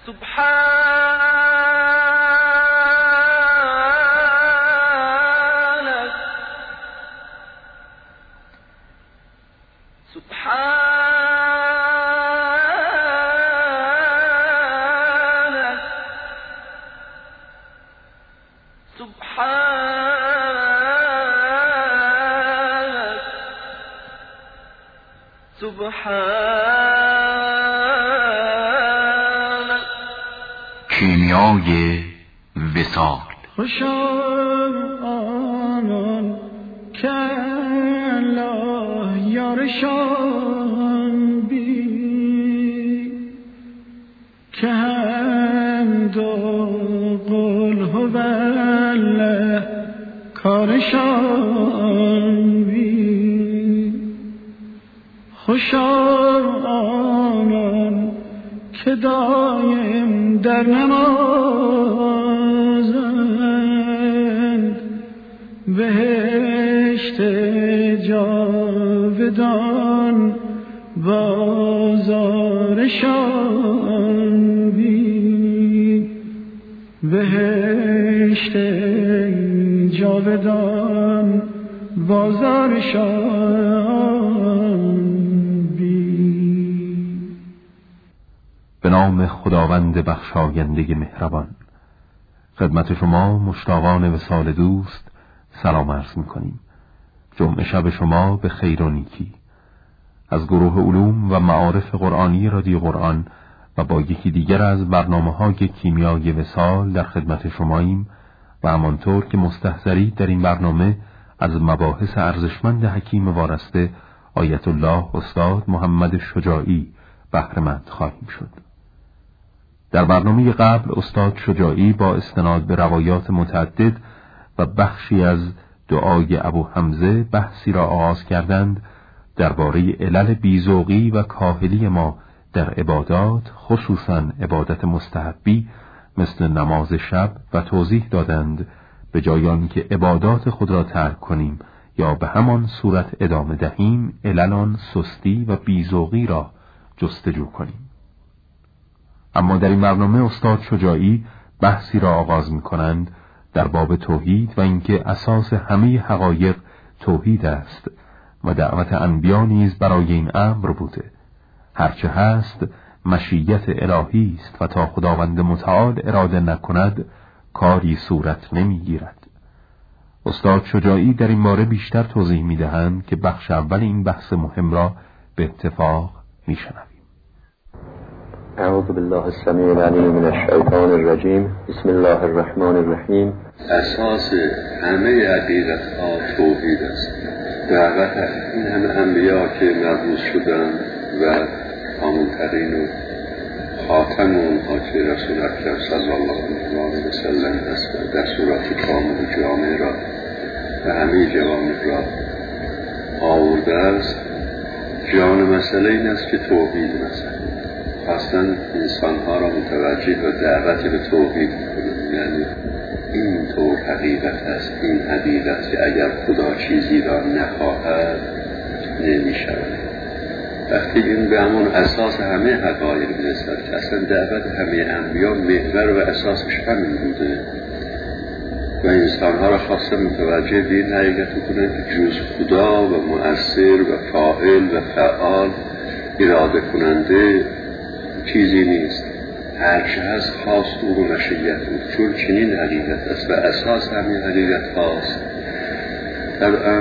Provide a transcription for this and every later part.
کیمیای وصال. خوشا آنان که الله یارشان بی که حمد و قل هو الله کارشان بی. خوشا آنان که دایم در نمازند بهشت جاودان بازارشان بین. بهشت جاودان بازارشان بین. به نام خداوند بخشاینده مهربان. خدمت شما مشتاقان وصال دوست سلام عرض می‌کنیم. جمعه شب شما به خیر و نیکی. از گروه علوم و معارف قرآنی رادیو قرآن و با یکی دیگر از برنامه‌های کیمیای وصال در خدمت شماییم و همانطور که مستحضری در این برنامه از مباحث ارزشمند حکیم وارسته آیت الله استاد محمد شجاعی بهره مند خواهیم شد. در برنامه قبل استاد شجاعی با استناد به روایات متعدد و بخشی از دعای ابو حمزه بحثی را آغاز کردند درباره علل بیزوقی و کاهلی ما در عبادات، خصوصاً عبادت مستحبی مثل نماز شب، و توضیح دادند به جای آنکه عبادات خود را ترک کنیم یا به همان صورت ادامه دهیم، علل آن سستی و بیزوقی را جستجو کنیم. اما در این برنامه استاد شجاعی بحثی را آغاز می‌کنند در باب توحید و اینکه اساس همه حقایق توحید است و دعوت انبیا نیز برای این امر بوده. هرچه هست مشیت الهی است و تا خداوند متعال اراده نکند کاری صورت نمیگیرد. استاد شجاعی در این باره بیشتر توضیح می‌دهند که بخش اول این بحث مهم را به اتفاق می‌شنویم. اعوذ بالله السمیع العلیم من الشیطان الرجیم. بسم الله الرحمن الرحیم. اساس همه حقیقت‌ها توحید است. دعوت این همه انبیا که مبعوث شدند و کامل‌ترین و خاتم اونها که رسول اکرم صلی الله علیه و سلم است در صورت کامل جامع را و همه جوامع را آورده است. جان مسئله این است که توحید مسئله اصلا انسانها را متوجه و دعوت به توحید کنید. یعنی این طور حقیقت است، این حقیقت که اگر خدا چیزی را نخواهد نمی شود. وقتی این به همون اساس همه حقایق برسد که اصلا دعوت همه انبیا محور و اساسش همین بوده و انسانها را خواسته متوجه به این حقیقت کنند که جز خدا و مؤثر و فاعل و فعال اراده کننده چیزی نیست. هرچه هست خواست او و مشیت او، چون چنین حقیقت است و اساس همین حقیقت هاست. طبعا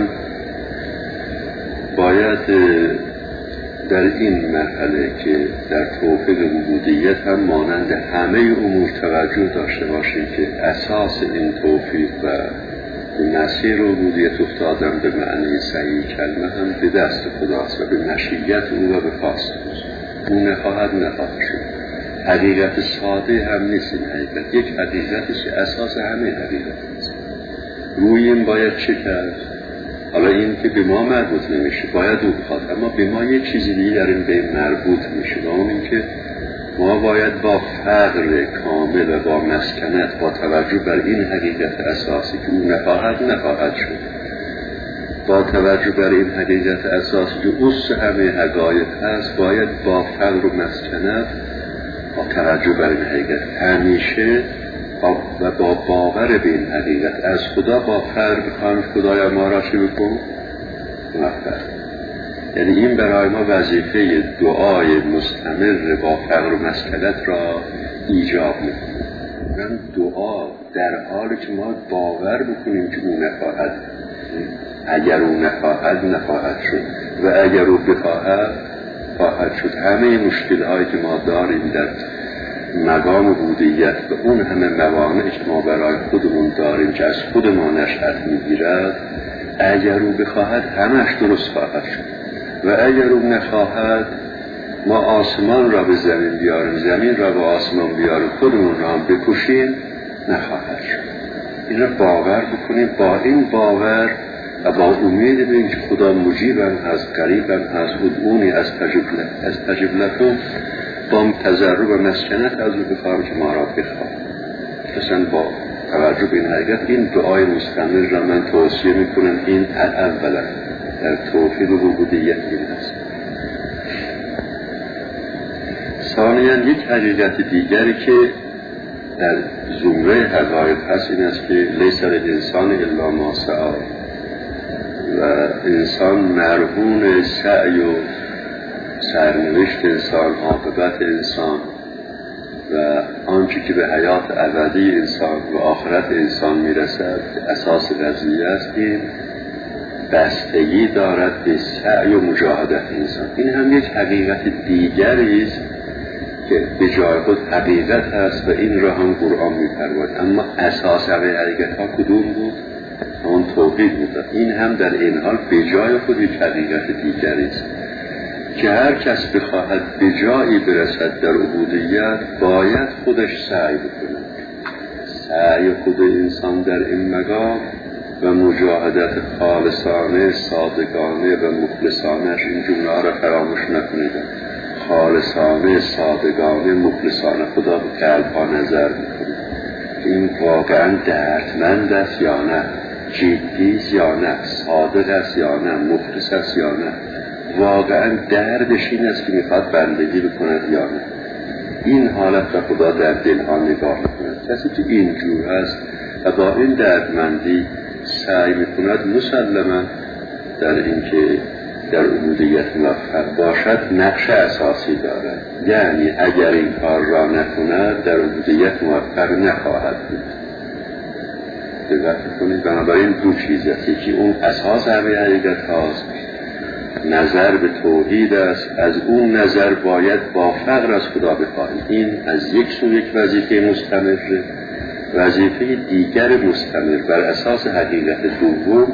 باید در این مرحله که در توحید ربوبیت هم مانند همه امور توجه داشته باشیم که اساس این توحید و مسیر ربوبیت افتادن به معنی صحیح کلمه هم به دست خداست و به مشیت او و به خواست او نخواهد شد. حقیقت ساده هم نیست این حقیقت، یک حقیقتی که اساس همه حقیقت است. روی این باید چه کرد؟ حالا این که به ما مربوط نمیشه باید او بخواد، اما به ما یک چیزی دیگه در این به مربوط میشه و اون این که ما باید با فقر کامل و با مسکنت با توجه بر این حقیقت اساسی که او نخواهد شد، با توجه بر این حقیقت اساسی که اوست همه حقایق هست، باید با فقر و مسکنت با توجه بر این حقیقت همیشه و با باور به این حقیقت از خدا با فرق بخواهیم خدایا ما را چه بکن؟ موفق. یعنی این برای ما وظیفه دعای مستمر با فقر و مسکنت را ایجاب میکنه. من دعا در حالی که ما باور بکنیم که او نخواهد، اگر او نخواهد شد و اگر او بخواهد خواهد شد. همه مشکل‌هایی که ما داریم در مقام عبودیت و اون همه موانعی که ما برای خودمون داریم که از خود ما نشأت میگیرد، اگر او بخواهد همش درست خواهد شد و اگر او نخواهد ما آسمان را به زمین بیاریم، زمین را به آسمان بیاریم، خودمون را هم بکشیم، نخواهد شد. این را باور بکنیم. با این باور و با امید به اینکه خدا مجیبم هست، قریبم هست، ادعونی از تجب لکم، با تضرع و مسکنت از او بخواهم که ما را بخواه. مثلا با توجه به این حقیقت این دعای مستمر را من توصیه میکنم. این اولا در توحید و عبودیت این است. ثانیاً یک حقیقت دیگری که در زمره حقایق هست این است که لیس للانسان الا ما سعی، و انسان مرهون سعی و سرنوشت انسان، عاقبت انسان و آنچه که به حیات ابدی انسان و آخرت انسان میرسد اساس قضیه است. این بستگی دارد به سعی و مجاهدت انسان. این هم یک حقیقت دیگری است که به جای خود حقیقت هست و این را هم قرآن می‌فرماید. اما اساس حقیقت ها کدوم بود؟ اون توحید بود. این هم در این حال به جای خود یک حقیقت دیگری است که هر کس بخواهد به جایی برسد در عبودیت باید خودش سعی بکنه. سعی خود انسان در این مقام و مجاهدت خالصانه، صادقانه و مخلصانه، این جمله را فراموش نکنید. خالصانه، صادقانه، مخلصانه خدا به قلب‌ها نظر میکنه. این واقعا دردمند است یا نه، جدی است یا نه، صادق است یا نه، مخلص است یا نه، واقعا دردش این است که میخواد بندگی بکند یا نه. این حالت را خدا در دلها نگاه میکند. کسی که اینجور هست و با این دردمندی سعی میکند مسلما در اینکه در عبودیت موفق باشد نقش اساسی دارد. یعنی اگر این کار را نکند در عبودیت موفق نخواهد بود. دقت کنید. بنابراین دو چیز است. یکی اون اساس همه حقیقت هاست، نظر به توحید است. از اون نظر باید با فقر از خدا بخواهیم. این از یک سو یک وظیفه مستمر. وظیفه دیگر مستمر بر اساس حقیقت دوم،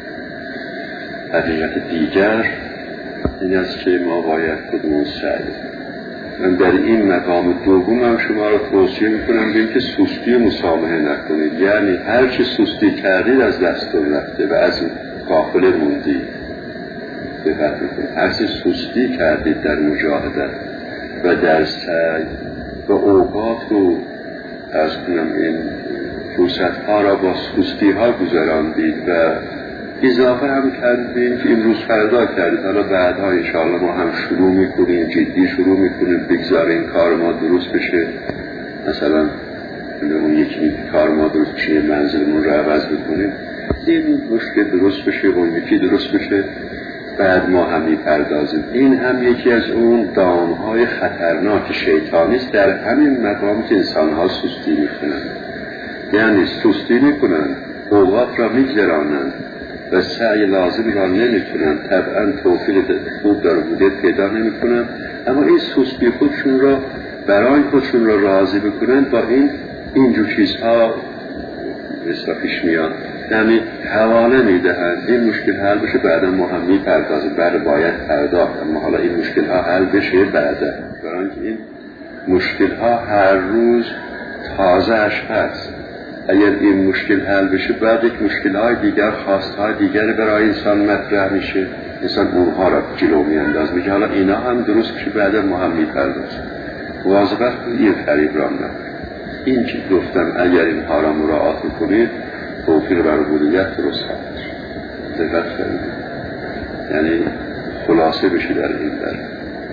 حقیقت دیگر این است که ما باید خودمون سعی. من در این مقام دوم هم شما را توصیه میکنم به اینکه سستی مسامحه نکنید. یعنی هر چه سستی کردید از دستتون رفته و از غافل موندید. دقت کنید. هر چه سستی کردید در مجاهدت و در سعی و اوقات رو از کنم این فرصت‌ها را با سستی ها گذراندید و اضافه هم کردیم که امروز فردا کردید، حالا بعدها انشاءالله ما هم شروع میکنیم، جدی شروع میکنیم بگذاریم کار ما درست بشه. مثلا اون یکی کار ما درست بشه، منزلمون رو عوض بکنیم، این مشکل درست بشه، اون یکی درست بشه، بعد ما هم میپردازیم. این هم یکی از اون دامهای خطرناک شیطانی است در همین مقام که انسانها سستی میکنن. یعنی سستی میکنن، اوقات را میگذرانند و سعی لازم را نمیکنن، طبعا توفیق خوب در عبودیت پیدا نمیکنن، اما این سستی خودشون را برای خودشون را راضی بکنن با اینجور چیزها مثلا پیش میاد. یعنی حواله میدهند این مشکل حل بشه، بعدا ما هم میپردازیم، بعد باید پرداخت، اما حالا این مشکل ها حل بشه بعدا، برای اینکه این مشکل ها هر روز تازهش هست. اگر این مشکل حل بشه بعد یک مشکل‌های دیگر، خواست‌های دیگر برای انسان مطرح میشه، انسان اونها را جلو میانداز، میگه حالا اینا هم درست بشه بعد ما هم میپردازیم. واضحه این فریب را نه. این که گفتم اگر اینها را مراعات کنید توفیق بر عبودیت درست خواهد شد. دقت کنید. یعنی خلاصه بشه در این در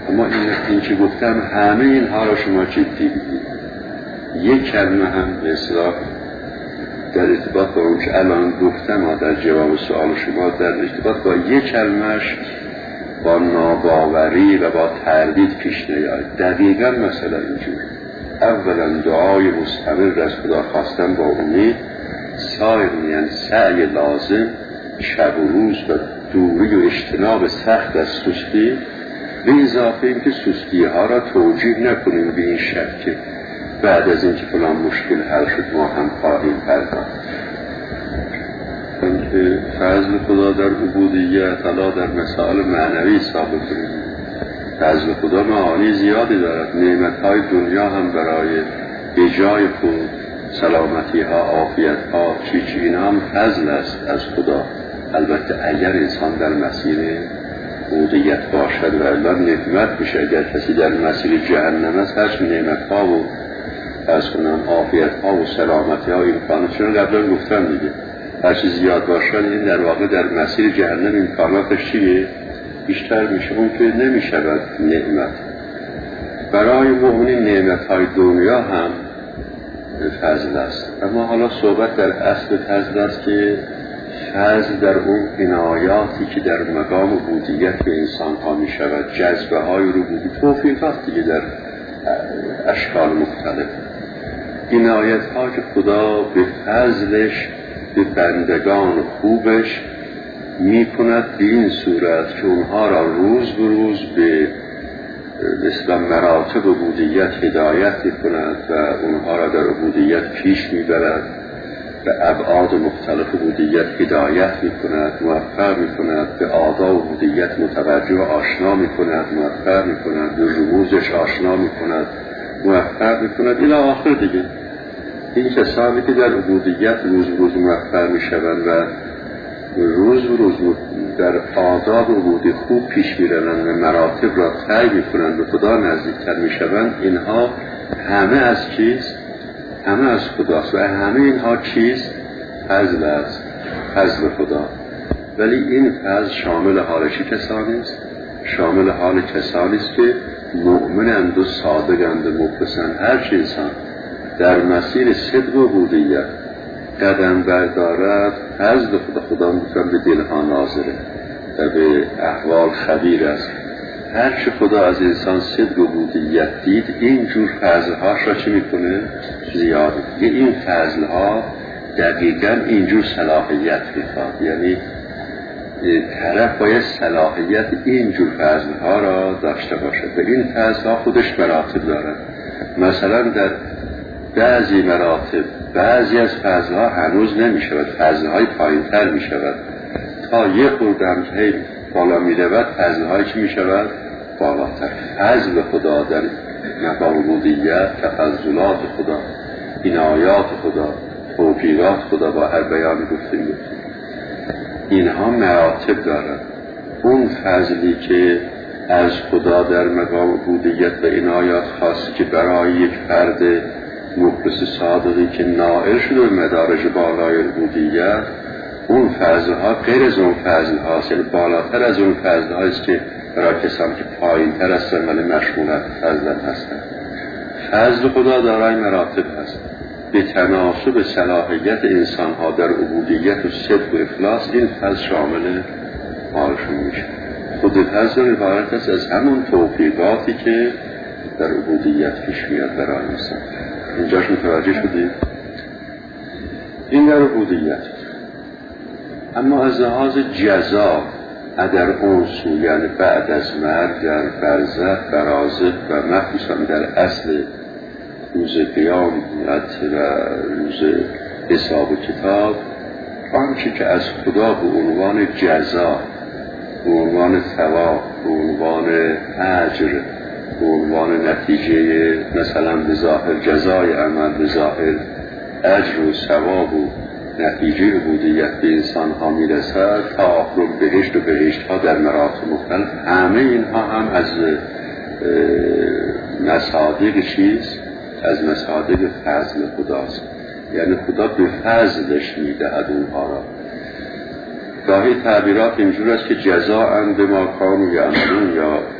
اما این که گفتم همه اینها را شما جدی بگیرید. یک کلمه هم به اصطلاح در ارتباط با اون که الان گفتم در جواب سوال شما در ارتباط با یک کلمهش با ناباوری و با تردید پیش نیاید. دقیقا مثلا اینجور اولا دعای مستمر از خدا خواستن با امید، ثانیاً سعی لازم شب و روز و دوری و اجتناب سخت از سستی، به اضافه اینکه سستی ها را توجیه نکنیم به این شک که بعد از اینکه فلان مشکل حل شد ما هم خواهیم پرداخت. اینکه فضل خدا در عبودیت حالا در مسائل معنوی ثابت کنیم. فضل خدا معانی زیادی دارد. نعمت‌های دنیا هم برای ایجای خود، سلامتی ها، عافیت ها، چی اینا هم فضل است از خدا. البته اگر انسان در مسیر عبودیت باشد و الا نعمت میشه. اگر کسی در مسیر جهنم است هرچی نعمت ها و از کنم عافیت ها و سلامتی ها امکانات چون قبلا گفتم دیگه هرچی زیاد باشد این در واقع در مسیر جهنم امکاناتش چیه؟ بیشتر میشه. اون که نمیشود نعمت. برای مؤمنین نعمت های دنیا هم فضل است. اما حالا صحبت در اصل فضل است که فضل در اون عنایاتی که در مقام عبودیت به انسان ها می شود، جذبه های ربودی، توفیقات دیگه در اشکال مختلف، عنایت ها که خدا به فضلش به بندگان خوبش می کند به این صورت که اونها را روز به روز به مثل مراتب عبودیت هدایت می کند و اونها را در عبودیت پیش می برد، به ابعاد مختلف عبودیت هدایت می کند، موفق می کند، به آداب عبودیت متوجه و آشنا می کند، موفق می کند، به رموزش آشنا می کند، موفق می کند الی آخر دیگه. این کسانی که در عبودیت روز به روز موفق می شوند و روز به روز در آداب عبودی خوب پیش می روند و مراتب را طی می کنند و خدا نزدیکتر می شوند، اینها همه از چیست؟ همه از خداست و همه اینها چیست؟ فضل است، فضل خدا. ولی این فضل شامل حال چه کسانی است؟ شامل حال کسانی است که مؤمنند و صادقند و مخلصند. هر چه انسان در مسیر صدق و عبودیت قدم بردارد فضل خدا میتونم به دلها ناظره و به احوال خبیر است. هر چه خدا از انسان صدق و عبودیت دید اینجور فضلهاش را چه میکنه؟ زیاد. این فضلها دقیقا اینجور صلاحیت میخواد. یعنی طرف باید صلاحیت اینجور فضلها را داشته باشد و این فضلها خودش مراتب دارد. مثلا در بعضی مراتب بعضی از فضلها هنوز نمیشود، فضلهای پایین تر میشود تا یه خوردم که بالا میرود فضلهای چی میشود؟ بالاتر. فضل خدا در مقام عبودیت، تفضلات خدا، عنایات خدا، توفیقات خدا با هر بیانی گفتیم اینها مراتب دارند. اون فضلی که از خدا در مقام عبودیت و عنایات خاصی که برای یک فرد مخلص صادقی که نائل شده به مدارج بالای عبودیت، اون فضلها غیر از اون فضلهاست، یعنی بالاتر از اون فضلهاست که برای کسانی که پایین تر هستند ولی مشمولت فضل هستند. فضل خدا دارای مراتب هست. به تناسب صلاحیت انسان ها در عبودیت و صدق و اخلاص این فضل شامل حالشون میشه. خود فضل عبارت است از همون توفیقاتی که در عبودیت پیش میاد برای انسان. اینجاش متوجه شدید؟ این در عبودیت. اما از لحاظ جزا در اون سو، یعنی بعد از مرگ در برزخ، برازخ و مخصوصا در اصل روز قیامت و روز حساب و کتاب، آنچه که از خدا به عنوان جزا، به عنوان ثواب، به عنوان اجر، به عنوان نتیجه مثلا به ظاهر جزای عمل، به ظاهر اجر و ثواب و نتیجه عبودیت به انسان ها میرسد تا آخر بهشت و بهشت ها در مراتب مختلف، همه اینها هم از مصادیق چیست؟ از مصادیق فضل خداست. یعنی خدا به فضلش میدهد اونها را. گاهی تعبیرات اینجور است که جزاء بما کانوا یعملون یا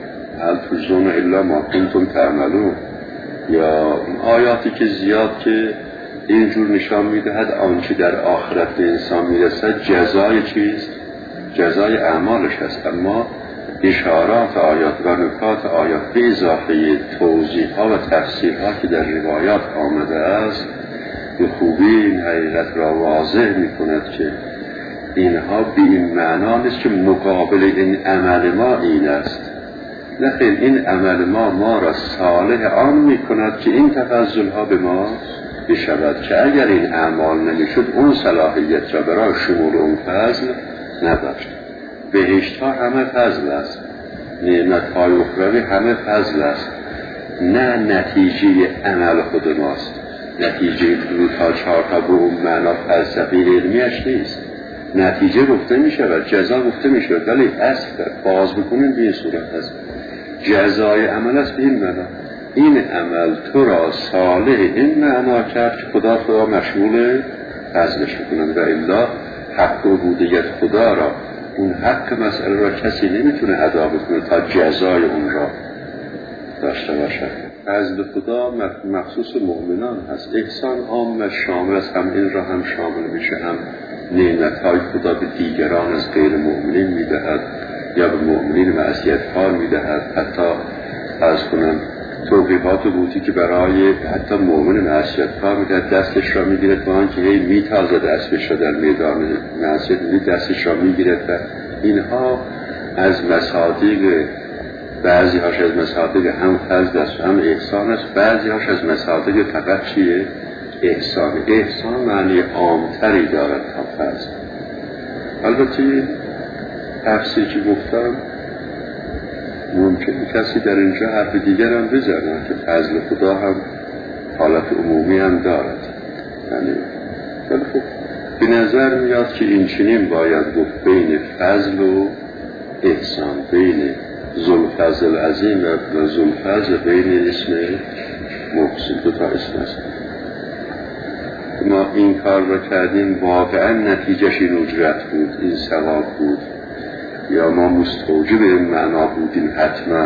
هل تجزون الا ما کنتم تعملون، یا آیاتی که زیاد که اینجور نشان میدهد آنچه در آخرت به انسان میرسد جزای چیست؟ جزای اعمالش هست. اما اشارات آیات و نکات آیات به اضافه توضیح ها و تفسیر ها که در روایات آمده است به خوبی این حقیقت را واضح می کند که اینها به این معنا نیست که مقابل این عمل ما این است، نه خیر، این عمل ما را صالح آن می کند که این تفضل ها به ما بشود، که اگر این اعمال نمیشد اون صلاحیت را برای شمول اون فضل نداشت. بهشت ها همه فضل است، نعمت های اخروی همه فضل است، نه نتیجه عمل خود ماست. نتیجه دو تا چهار تا به اون معنا فلسفی علمیش نیست. نتیجه گفته می شود، جزا گفته می شود، ولی اصل باز بکنیم به این صورت هست. جزای عمل است به این معنا، این عمل تو را صالح این معنا کرد که خدا مشمول فضلش بکنند، و الا حق عبودیت خدا را، اون حق مسئله را کسی نمیتونه ادا بکنه تا جزای اون را داشته باشد. فضل خدا مخصوص مؤمنان هست. احسان عام و شامل است، هم این را هم شامل میشه، هم نعمت‌های خدا به دیگران از غیر مؤمنین میدهد یا به مؤمنین معصیت‌کار میدهد. حتی فرض کنم توقیفات بودی که برای حتی مؤمن معصیت‌کار میدهد، دستش را میگیرد با آنکه هی میتازد اسبش را در میدان معصیت دستش را میگیرد. و اینها از مصادیق، بعضی هاش از مصادیق هم فضل است هم احسان است، بعضی هاش از مصادیق فقط چیه؟ احسان. احسان معنی عامتری دارد تا فضل. البته تفسیر که گفتم ممکنه کسی در اینجا حرف دیگر هم بزنه که فضل خدا هم حالت عمومی هم دارد. یعنی خب به نظر میاد که این چنین باید گفت بین فضل و احسان، بین ذوالفضل عظیم و ذوالفضل، بین اسم محسن، دو تا اسم است. ما این کار را کردیم واقعا نتیجهش این اجرت بود، این ثواب بود، یا ما مستوجب این معنا بودیم حتما.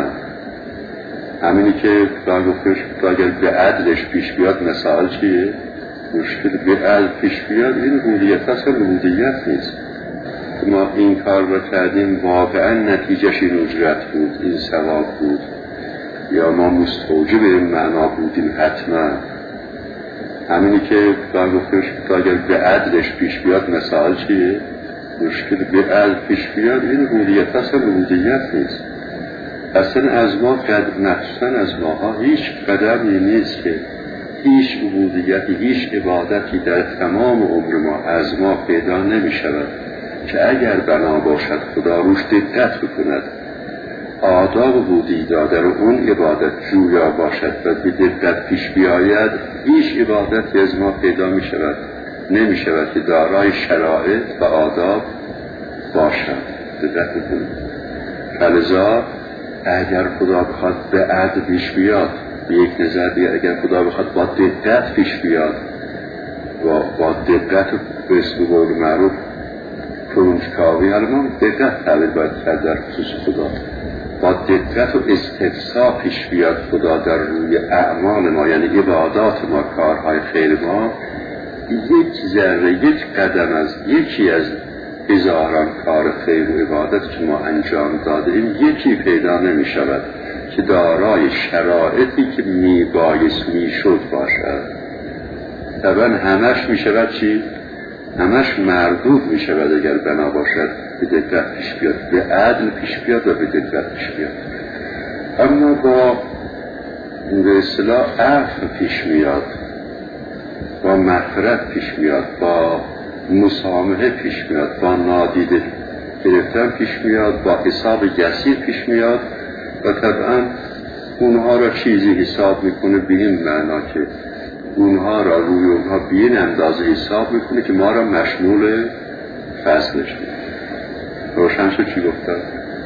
همینی که خدا گفتش اگر به عدلش پیش بیاد مسائل چیه؟ مشکل به عدل پیش بیاد، این عبودیت اصلا عبودیت نیست. ما این کار را کردیم واقعا نتیجهش این اجرت بود، این ثواب بود، یا ما مستوجب این معنا بودیم حتما. همینی که خدا گفتش اگر به عدلش پیش بیاد مسائل چیه؟ مشکل به عدل پیش بیاد، این عبودیت اصلا عبودیت نیست. اصلا از ما مخصوصا از ماها هیچ قدمی نیست که هیچ عبودیتی، هیچ عبادتی در تمام عمر ما از ما پیدا نمی شود که اگر بنا باشد خدا روش دقت بکند، آداب بودی در اون عبادت جویا باشد و به دقت پیش بیاید، هیچ عبادتی از ما پیدا می شود نمی شود که دارای شرایط و آداب باشد. دقت بکنید. فلذا اگر خدا بخواد به عدل پیش بیاد، به یک نظر دیگر اگر خدا بخواد با دقت پیش بیاد و با دقت به اسم قول معروف کنجکاوی، حالا ما دقت تعبیر باید کرد در خصوص خدا، با دقت و استفسا پیش بیاد خدا در روی اعمال ما، یعنی عبادات ما، کارهای خیر ما، یک ذره، یک قدم از یکی از هزاران کار خیر و عبادت که ما انجام داده این یکی پیدا نمی شود که دارای شرایطی که می بایست می شد باشد. طبعا همش می شود چی؟ همش مردود می شود اگر بنا باشد به دقت پیش بیاد، به عدل پیش بیاد و به دقت پیش بیاد. اما با به اصطلاح عفو پیش میاد، با مغفرت پیش میاد، با مسامحه پیش میاد، با نادیده گرفتن پیش میاد، با حساب یسیر پیش میاد و طبعا اونها را چیزی حساب میکنه به این معنا که اونها را روی اونها به این اندازه حساب میکنه که ما را مشمول فضلش میکنه. روشن شد چی گفتم؟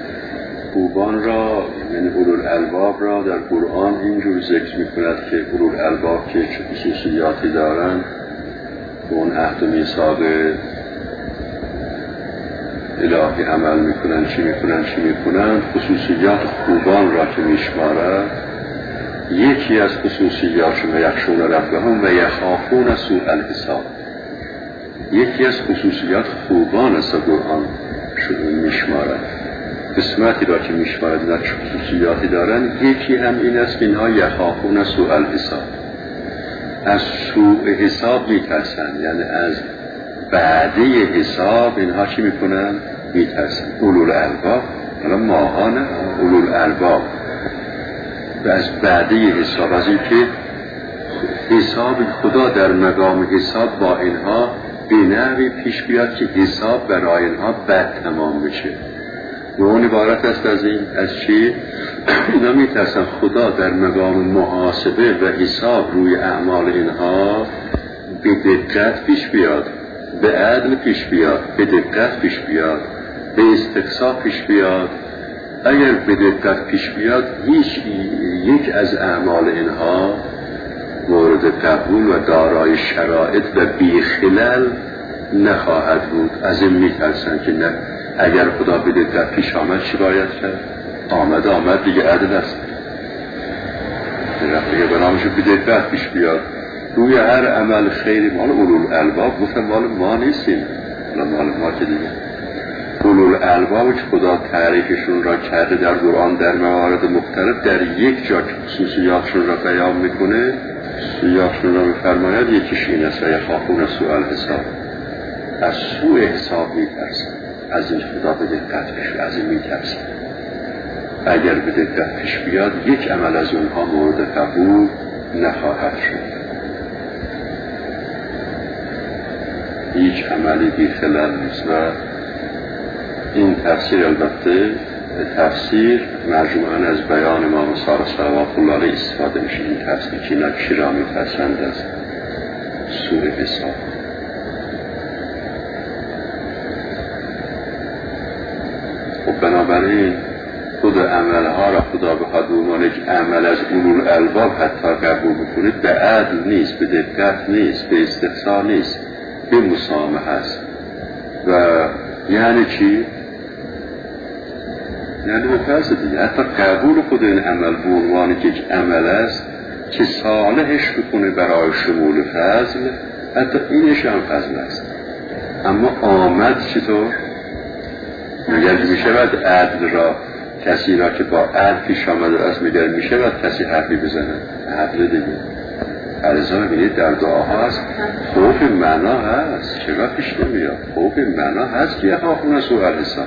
خوبان را، یعنی اولو الالباب را در قرآن اینجور ذکر میکند که اولو الالباب که چه خصوصیاتی دارند، اون عهد و میثاق الهی عمل میکنن، چی میکنن، خصوصیات خوبان را که میشمارد، یکی از خصوصیاتشون یخشون ربهم و یخافون سوء الحساب، یکی از خصوصیات خوبان است قرآن میشمارد. قسمتی را که میشمارد و خصوصیاتی دارن، یکی هم این است که اینها یخافون سوء الحساب، از سوء حساب میترسن، یعنی از بعده حساب اینها چی میکنن؟ میترسن. اولو الالباب، حالا ماها نه، اولو الالباب، و از بعده حساب، از اینکه حساب خدا در مقام حساب با اینها به نحوی پیش بیاد که حساب برای اینها بد تمام بشه. و اون عبارت است از این، از چی؟ اینا میترسن خدا در مقام محاسبه و حساب روی اعمال اینها به دقت پیش بیاد، به عدل پیش بیاد، به دقت پیش بیاد، به استقصا پیش بیاد. اگر به دقت پیش بیاد، هیچ یک از اعمال اینها مورد قبول و دارای شرایط و بیخلل نخواهد بود. از این میترسن که نه، اگر خدا به دقت پیش آمد چی باید کرد؟ آمد دیگه عدل است، دیگه بنامشو به دقت پیش بیاد روی هر عمل خیری. مال اولوالالباب، گفتم مال ما نیستیم، مال ما که دیگه اولوالالباب که خدا تعریفشون را کرده در قرآن در موارد مختلف، در یک جا که خصوصیاتشون را بیان میکنه، خصوصیاتشون را میفرماید، یکیش این است: یخافون سوء الحساب، از سوء حساب میترسن، از این خدا به دقت پیش، از این میترسن. اگر به دقت پیش بیاد، یک عمل از اونها مورد قبول نخواهد شد، هیچ عملی بی خلل نیست. و این تفسیر البته تفسیر مجموعاً از بیان امام صادق صلوات الله علیه استفاده میشه. این تفسیر که اینا چی را میترسند از سوء حساب. خب بنابراین خود عملها را خدا بخواد به عنوان یک عمل از اولوالالباب حتی قبول بکنید، به عدل نیست، به دقت نیست، به استقصا نیست، به مسامحه است. و یعنی چی؟ یعنی به فرض دیگه حتی قبول خود این عمل به عنوان یک عمل است که صالحش بکنه برای شمول فضل، حتی اینش هم فضل است. اما آمد چطور؟ مگر میشود عدل را، کسی را که با عدل پیش آمده است، مگر میشود کسی حرفی بزنه؟ عدل دیگه. عرضا ببینید در دعاها هست، خوف معنا هست، چرا پیش نمیاد؟ خوف معنا هست که یخافون سوء الحساب.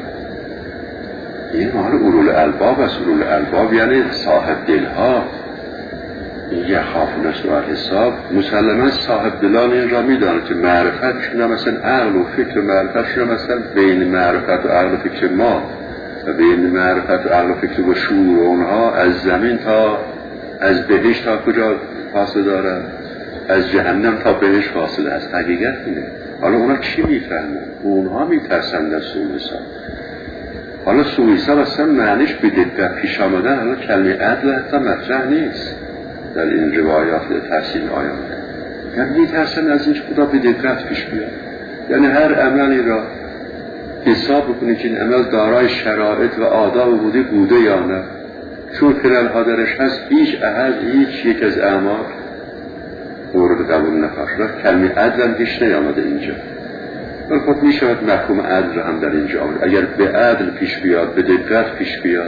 این مال اولوالالباب است. اولوالالباب یعنی صاحب دلها. یخافون سوء الحساب مسلما صاحب دلان این را میدانه که معرفتشون مثلا عقل و فکر، معرفتشون مثلا بین معرفت و عقل و فکر ما و بین معرفت و عقل و فکر و شعور اونها از زمین تا از بهشت تا کجا فاصله دارن، از جهنم تا بهشت فاصله است. حقیقت اینه. حالا اونا چی میفهمن؟ اونها میترسند از سوء حساب. حالا سوء حساب اصلا معنیش به دقت پیش آمدن، حالا کلمه عدل حتی مطرح نیست در این روایات تفسیر آیات. یعنی میترسن از این خدا به دقت پیش بیاد، یعنی هر عملی را حساب بکنید که این عمل دارای شرایط و آداب بوده یا نه. چون خلال‌ها درش هست، هیچ یک از اعمال مورد قبول نخواهد شد. کلمه عدل هم هیچ نیامده اینجا. ولی خود می شود مفهوم عدل هم در اینجا آمده. اگر به عدل پیش بیاد، به دقت پیش بیاد.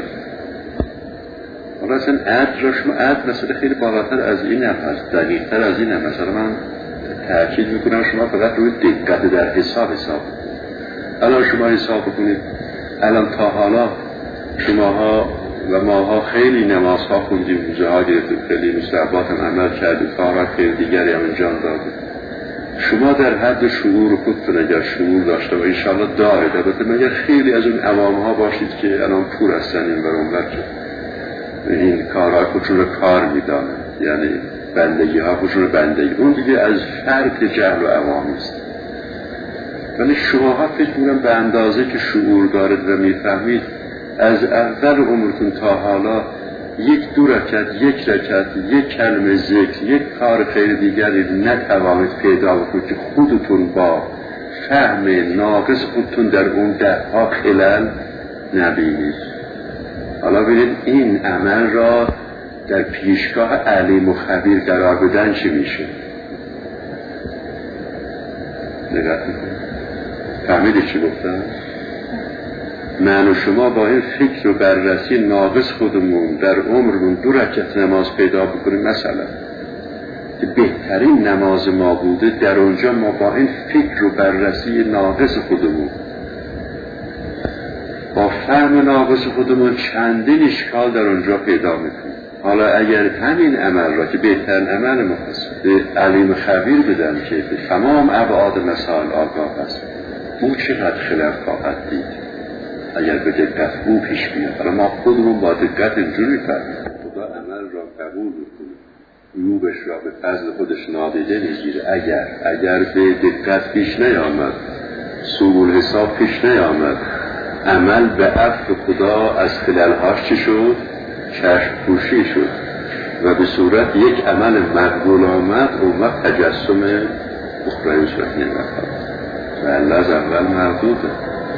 حالا اصلا عدل را شما عدل مثلا خیلی بالاتر از این هم هست، دقیق‌تر از این هم. مثلا من تأکید میکنم شما فقط روی دقت در حساب الان شما حساب بکنید، الان تا حالا شماها و ماها خیلی نمازها خوندیم، روزه‌ها گرفتیم، خیلی مستحبات هم عمل کردیم، کارها خیلی دیگری هم انجام دادیم. شما در حد شعور خودتون اگر شعور داشته و انشاءالله دارید، البته مگر خیلی از اون عوامها باشید که الان پور هستن این برون بچه این کارها خودشون رو کار میدانن، یعنی بندگی ها خودشون رو بندگی، اون دیگه از فرد جهل و عوامی است. ولی شماها فکر می‌کنم به اندازه که شعور دارید و میفهمید، از اول عمرتون تا حالا دو رکعت، یک رکعت، یک کلمه ذکر، یک کار خیر دیگری نتوانید پیدا بکنید که خودتون با فهم ناقص خودتون در اون 10 خلل نبینید. حالا ببینید این عمل را در پیشگاه علیم و خبیر قرار بدن چی میشه؟ نگاه میکنید فهمیدید چی گفتم؟ من و شما با این فکر و بررسی ناقص خودمون در عمرمون 2 رکعت نماز پیدا بکنیم مثلا که بهترین نماز ما بوده، در اونجا ما با این فکر و بررسی ناقص خودمون با فهم ناقص خودمون چندین اشکال در اونجا پیدا میکنیم. حالا اگر همین عمل را که بهترین عمل ما هست به علیم خبیر بدن که به تمام ابعاد مسائل آگاه است، او چقدر خلل خواهد دید اگر به دقت او پیش بیاد. حالا ما خودمون با دقت اینجوری فهمیم خدا عمل را قبول میکنه، عیوبش را به فضل خودش نادیده میگیره. اگر به دقت پیش نیامد، سوء الحساب پیش نیامد، عمل به عفو خدا از خلل‌هاش چی شد؟ چشم پوشی شد و به صورت یک عمل مقبول آمد، اون وقت تجسم اخرای صورت نمی‌خواد و الله از اول مردوده.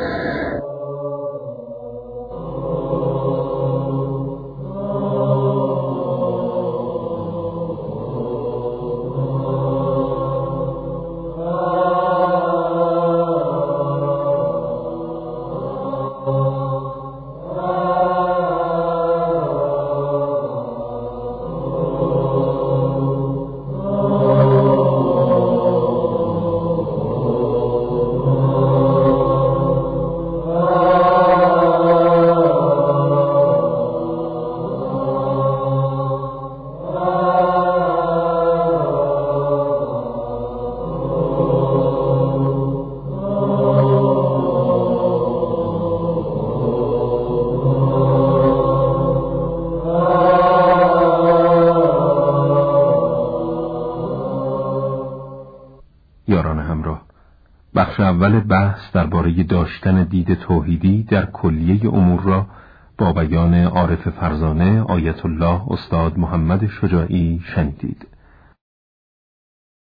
یاران همراه، بخش اول بحث درباره داشتن دید توحیدی در کلیه امور را با بیان عارف فرزانه آیت الله استاد محمد شجاعی شنیدید.